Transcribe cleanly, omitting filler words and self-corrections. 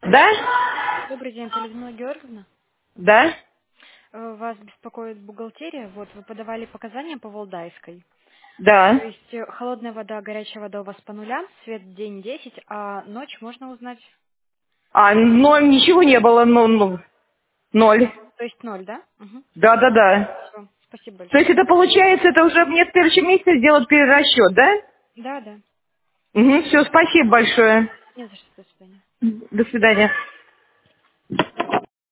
Да? Добрый день, это Людмила Георгиевна. Да? Вас беспокоит бухгалтерия. Вот вы подавали показания по Валдайской. То Да. есть холодная вода, горячая вода у вас по нулям, свет день 10, а ночь можно узнать? А, ноль, ничего не было, ноль. То есть ноль, да? Угу. Да, да, да. Все, спасибо То есть большое. это получается, это уже мне в следующем месяце сделать перерасчет, да? Да, да. Угу, все, спасибо большое. Не за что, до свидания. До свидания.